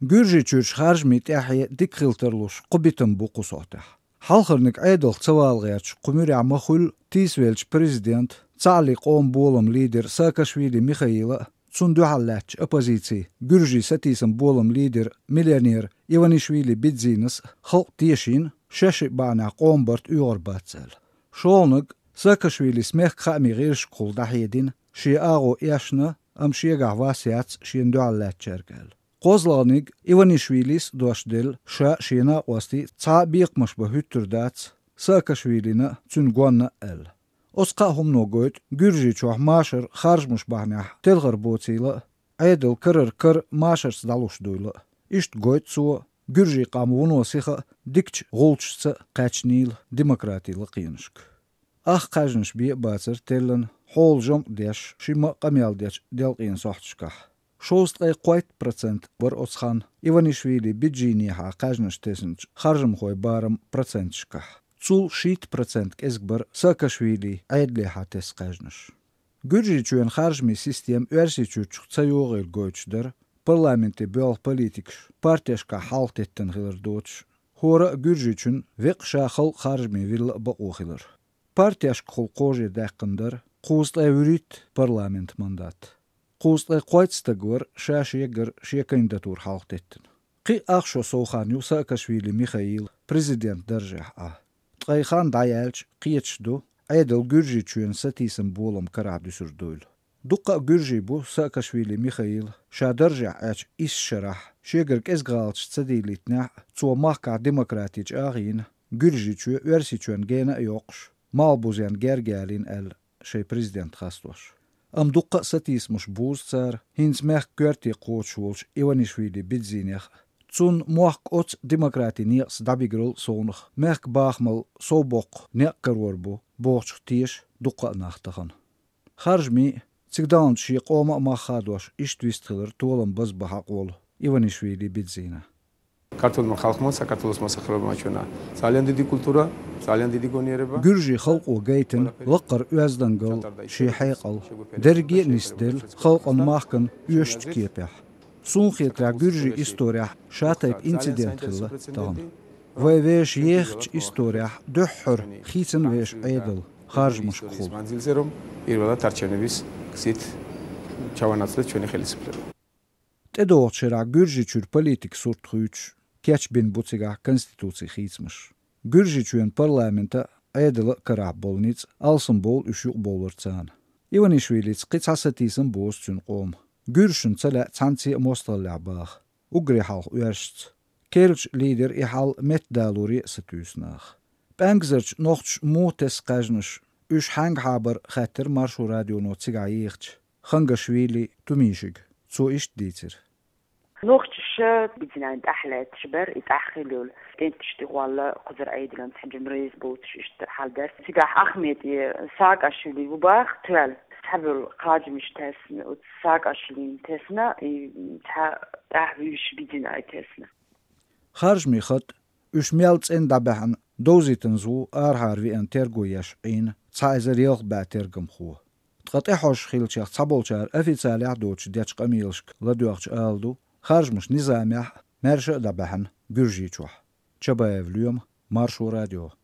Gürji çürç xarjmi təhiyə dik xilterluş qubitim bu qusotah. Halxırnik aydol çavalğayaç qumuri amaxul tisvelç prezident Çali qom bolum lider Saakashvili Mikhaila Tsunduhallaç opozisiya Gürji satisam bolum lider milyoner Ivanishvili Bidzinas xalq tieşin şaşı bana qombart uyorbatsel. Şolnik Saakashvili smeh xami giriş quldahidin şi ağo yaşna am şi gavasiats şinduhallaç ergel. Qozlanik Ivanishvilis doşdel şa şina osti ça biqmış bu hüttürdats Saakashvilina Tsungonna el. Osqa humnogoyt Gürji çoğ maşır xarjmış bahnah telğır botsila aydıl kır maşır daluşduyla. İşt goyt so Gürji qamuno sixa dikç gulçsa qaçnil demokratiyla qiyinşk. Ah qajnış bi batsır tellen holjom deş şima qamyal deş del qiyin soxtşka. Шостqay qoyt процент var osxan Ivanishvili Bidzini ha qajnış tesinç xarjım xoy barım procentşka. Цул 6% кезгбар Saakashvili aydli hates qajnış. Gürji çüyen xarjmi sistem örsi çüçük çayoğil goyçdur. Parlamenti böl politik partiyaşka halt ettin xilir doç. Hora Gürji çün veqşa xal xarjmi vil baqoxilir. Partiyaşk xul qoje daqındır. Qustay ürit parlament mandat. Qustay qoytstagor şaşiyegir şe kandidatur halt ettin. Qi axşo soğanyu Saakashvili Mikhail prezident darjah ah. Tqayxan dayalç qiyeçdu aydıl Gürji çüyen satisam bolam kara düşürdül. Duqa Gürji bu Saakashvili Mikhail şadarja aç işşarah şeger ezgalç tsadilitna ço mahka demokratiç ağin Gürji çü örsi çüyen gene yoqş malbuzen gergelin el şey prezident xastoş. Am duqa satismuş buzcar hins meh görti qoçulç Ivanishvili Bidzinih Цун муак от демократи ниас дабигрыл сонх мерк бахмал собок неккарворбу борч тиш дуqa нахтахан. Xarjmi цигдан ши qoма махадош иштвистхилер толам баз бахaqol Ivanishvili Bidzina. ქართულმა ხალხმა საქართველოს მოსახლეობამ ჩვენა ძალიან დიდი კულტურა, ძალიან დიდი გონიერება. Gürji xalqo gaytin laqar özdangal şi hayqal dergi nisdel xalqan mahkan üyüştkiyepeh. Sunxiltra Gürji istoriya şatayp incident xilla tam. Vay veş yexç istoriya döhhür xitsin veş aydıl xarjmuş qul. მანძილზე რომ პირველად არჩევნების გზით ჩავანაცვლეთ ჩვენი ხელისუფლება. Tedoçera Gürji çür politik surtxuç keçbin butsiga konstitutsiya xitsmiş. Gürji çüyen parlamenta aydılı qarab bolnic alsın bol üşüq bolurçan. Ivanishvili qitsasatisin bosçun qom. Gürşün çala çansi mostalla bağ. Ugri halq üerst. Kelç lider ihal metdaluri satüsnaq. Bangzerç noqç motes qajnış. Üş hang haber xatir marshu radiono tsigayiqç. Xangashvili tumishig. So ist dizer. نوختش بدنا نتأحلت شبر يتأحلول كنت تشتغل قدر أيدلن تحجم رئيس بوتش حال درس سيقاح أخميتي ساق أشلي وباخ توال سحبل قاجمش تسنا وساق أشلين تسنا تحويش بدنا تسنا خارجمي خط üç melts en dabahan doziten zo arharvi en tergoyash in tsaizer yelg ba tergam khu tqatihosh khilchaq tsabolchar ofitsiali doch dechqamilsk ladyoqch aldu خارجمش نظامه مرش دبهن گرجی چوه چبایولیم مارشو رادیو